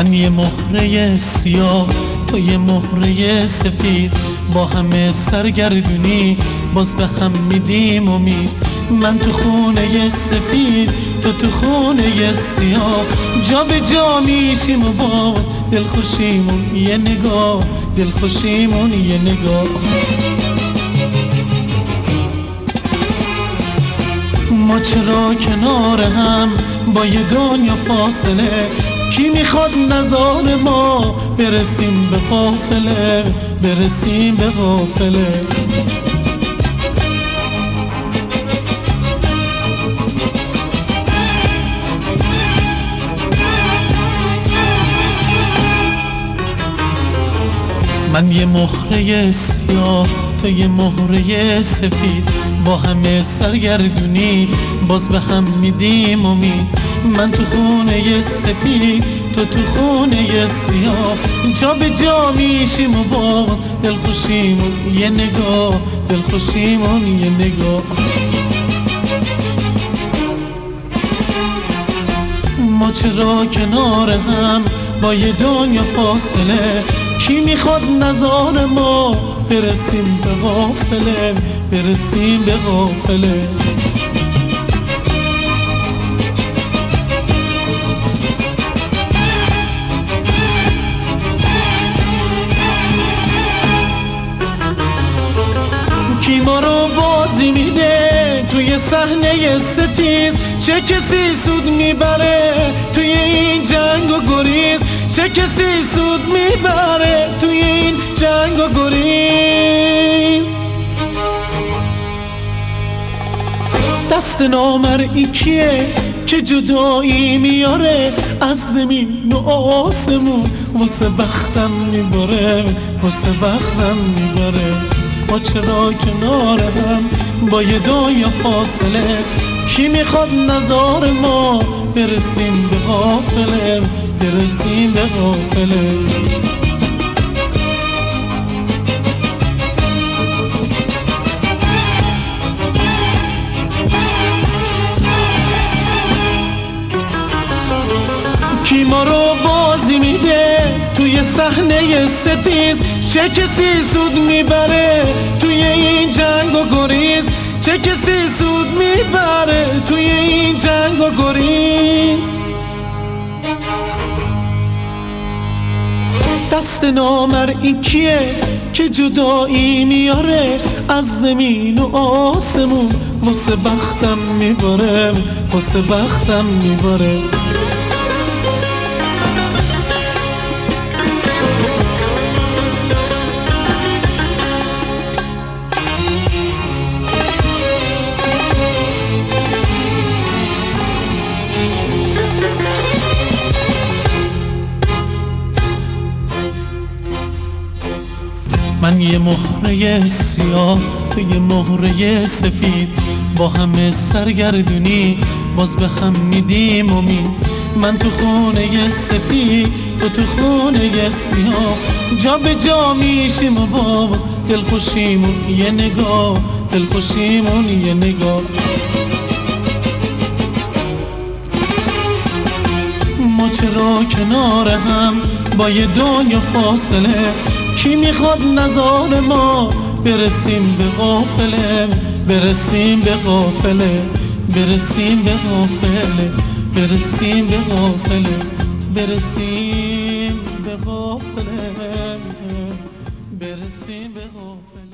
من یه مهره سیاه، تو یه مهره سفید، با همه سرگردونی باز به هم میدیم امید. من تو خونه سفید، تو خونه سیاه، جا به جا میشیم و باز دلخوشیمون یه نگاه، دلخوشیمون یه نگاه. ما چرا کنار هم با یه دنیا فاصله؟ کی میخواد نظار ما برسیم به قافله، برسیم به قافله. من یه مهره سیاه، تو یه مهره سفید، با همه سرگردونی باز به هم میدیم امید. من تو خونه سفید، تو خونه سیاه، جا به جا میشیم و باز دلخوشیمون یه نگاه، دلخوشیمون یه نگاه. ما چرا کنار هم با یه دنیا فاصله؟ کی میخواد نظار ما برسیم به قافله، برسیم به قافله. کی ما رو بازی میده توی صحنه ستیز؟ چه کسی سود میبره توی این جنگ و گریز؟ چه کسی سود میبره توی این جنگ و گریز؟ دست نامرئی کیه که جدایی میاره از زمین و آسمون؟ واسه بختم میباره، واسه بختم میباره. ما چرا کنار هم با یه دنیا فاصله؟ کی میخواد نظار ما برسیم به قافله، برسیم به قافله. کی ما رو بازی میده توی صحنه ستیز؟ چه کسی سود میبره توی این جنگ و گریز؟ چه کسی سود میبره توی این جنگ و گریز؟ دست نامرئی کیه که جدایی میاره از زمین و آسمون؟ واسه بختم میباره، واسه بختم میباره. من یه مهره سیاه، تو یه مهره سفید، با همه سرگردونی باز به هم میدیم امید. من تو خونه سفید، تو خونه سیاه، جا به جا میشیم و باز دلخوشیمون یه نگاه، دلخوشیمون یه نگاه. ما چرا کنار هم با یه دنیا فاصله؟ کی میخواد نظار ما برسیم به قافله، برسیم به قافله، برسیم به قافله، برسیم به قافله، برسیم به قافله، برسیم به قافله.